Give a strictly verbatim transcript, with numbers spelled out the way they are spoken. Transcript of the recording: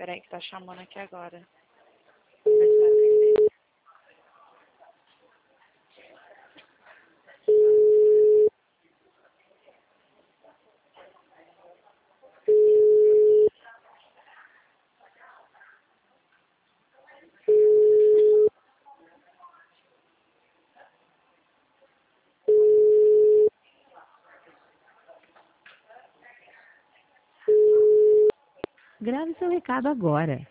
Peraí que tá chamando aqui agora. Vamos ver se vai atender. Grave seu recado agora.